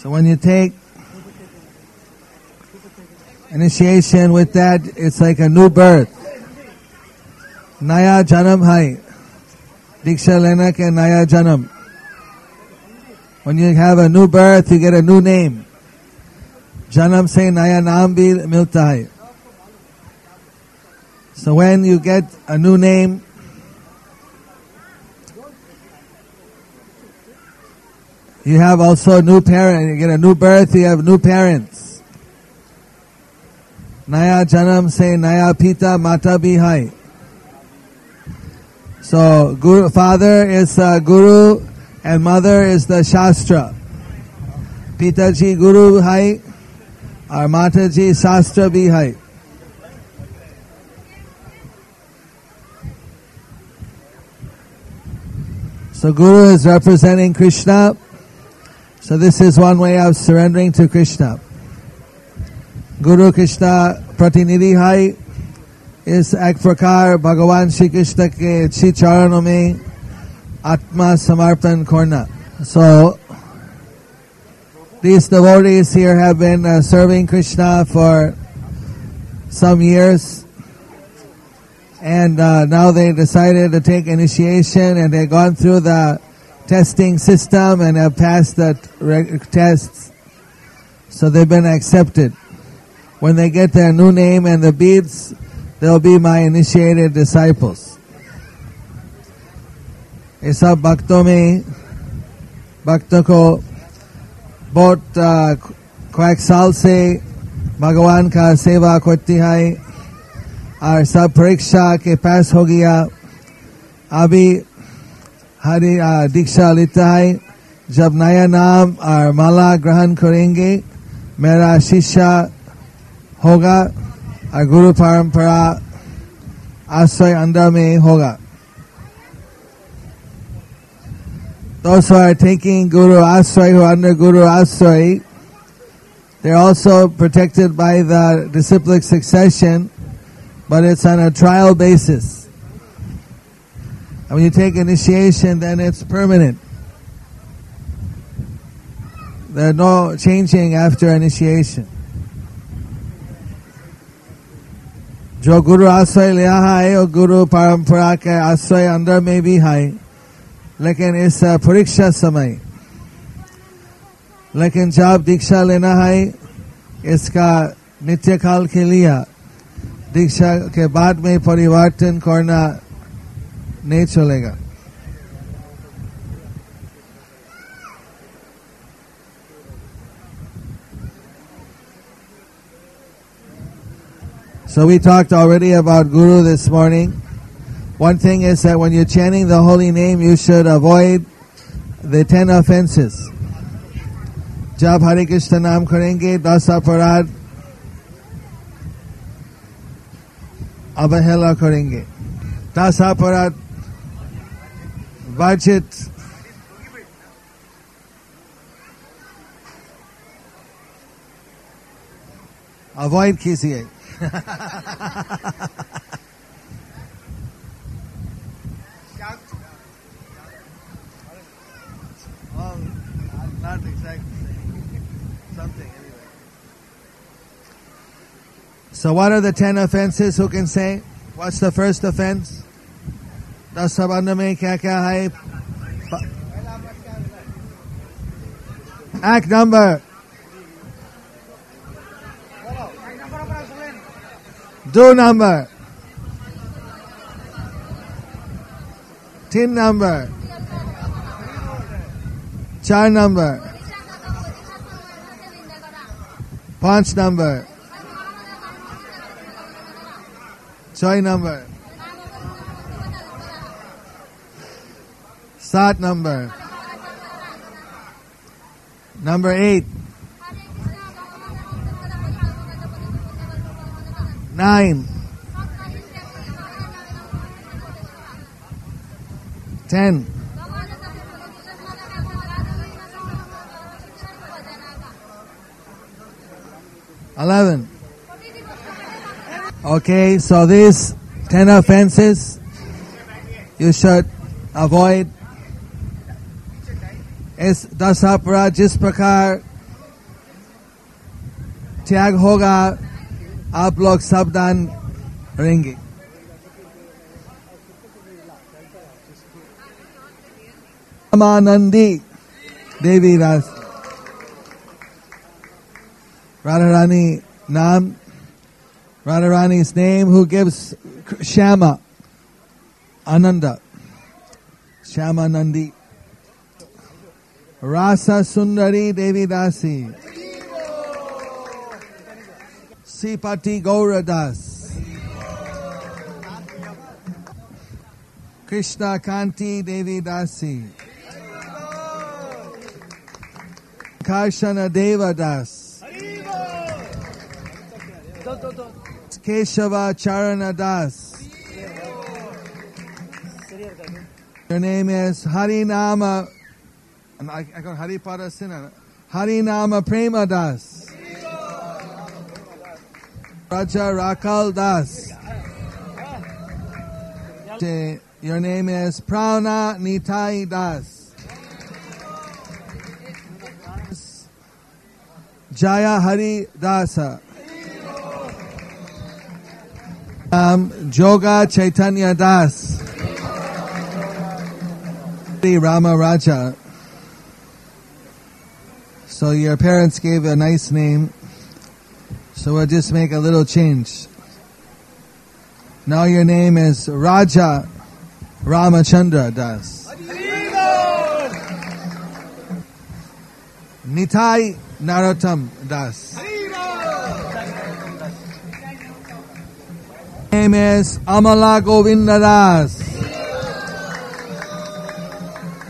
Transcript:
So when you take initiation with that, it's like a new birth. Naya Janam hai. Diksha lena ke Naya Janam. When you have a new birth, you get a new name. Janam se Naya naam bhi milta hai. So when you get a new name, you have also a new parent. You get a new birth, you have new parents. Naya Janam se Naya Pita Mata bhi hai. So Guru, father is Guru and mother is the Shastra. Pitaji Guru hai or Mataji Shastra bhi hai. So Guru is representing Krishna. So this is one way of surrendering to Krishna. Guru Krishna Pratinidhi hai is ek prakar Bhagavan Shri Krishna ke Shri Charanon mein Atma Samarpan Korna. So these devotees here have been serving Krishna for some years. And now they decided to take initiation, and they've gone through the testing system and have passed the tests. So they've been accepted. When they get their new name and the beads, they'll be my initiated disciples. ये सब भक्तों में भक्तों को बहुत कई साल से भगवान का सेवा करती है और सब परीक्षा के पास हो गया. अभी हरि दीक्षा लेता है. जब नया नाम और माला ग्रहण करेंगे, मेरा शिष्य होगा और गुरु परंपरा आश्रय अंदर में होगा. Those who are taking Guru Ashray, who are under Guru Ashray, they're also protected by the disciplic succession, but it's on a trial basis. And when you take initiation, then it's permanent. There's no changing after initiation. जो गुरु आश्रय लिया है और गुरु परंपरा के आश्रय अंदर में भी है, लेकिन इस परीक्षा समय, लेकिन जब दीक्षा लेना है, इसका नित्य काल के लिए दीक्षा के बाद में परिवर्तन करना नहीं चलेगा. So we talked already about Guru this morning. One thing is that when you're chanting the holy name, you should avoid the 10 offenses. जब हरे कृष्ण नाम करेंगे, 10 अपराध अवहेला करेंगे. 10 अपराध वर्जित. अवॉइड कीजिए. Not exactly. Something anyway. So what are the 10 offenses? Who can say? What's the first offense? 10 सबंध में क्या क्या है? Act number. Do number. Tin number. 4 number. 5 number. 6 number. 7 number. Number 8. 9. 10. 11. Okay, so these 10 offenses you should avoid. इस 10 अपराध जिस प्रकार त्याग होगा आप लोग सावधान रहेंगे। रामानंदी देवी दास, Radharani Nam, Radharani's name, who gives Shama, Ananda, Shama Nandi. Rasa Sundari Devi Dasi, Sipati Gaura Das, Krishna Kanti Devi Dasi, Karshana Deva Das, Keshava Charana Das. Your name is Harinama, and I got Haripada Sinha, Harinama Prema Das, Raja Rakal Das. Your name is Prana Nitai Das, Jaya Hari Dasa, Joga Chaitanya Das, Rama Raja. So your parents gave a nice name, so we'll just make a little change. Now your name is Raja Ramachandra Das. Nitai Narottam Das. Name is Amala Govinda Das.